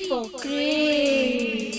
for Grace.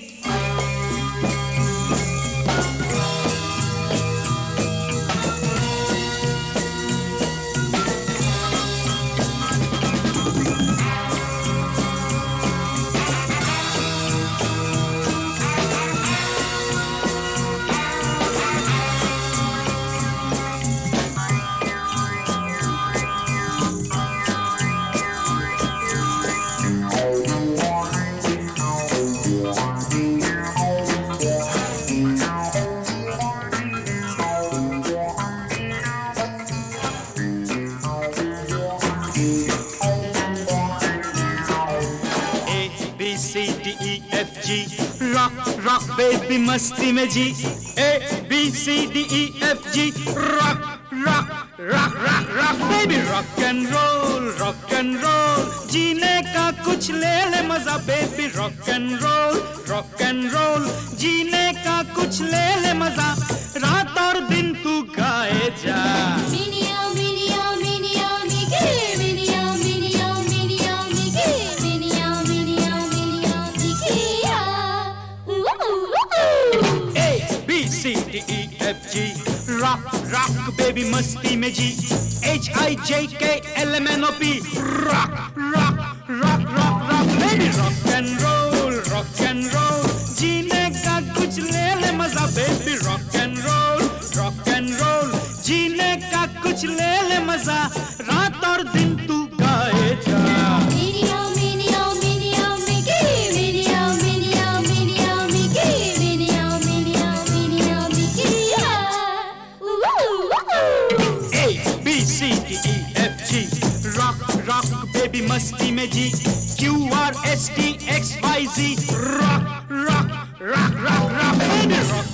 G, rock, rock, baby, मस्ती में जी. A, B, C, D, E, F, G, rock, rock, rock, rock, rock, baby, rock and roll, rock and roll. जीने का कुछ ले ले मजा, baby, rock and roll, rock and roll. जीने का कुछ ले ले मजा, रात और दिन तू गाए जा. C, D, E, F, G, rock, rock, baby, मस्ती में जी. H, I, J, K, L, M, N, O, P, rock, rock, rock, rock, rock, baby, rock and roll, rock and roll. जीने का कुछ ले ले मजा, baby, rock and roll, rock and roll. जीने का कुछ ले ले मजा, रात और दिन तू गाए जा. Rock, baby, मस्ती में जी. Q, R, S, T, X, Y, Z, rock, rock, rock, rock, rock, baby, rock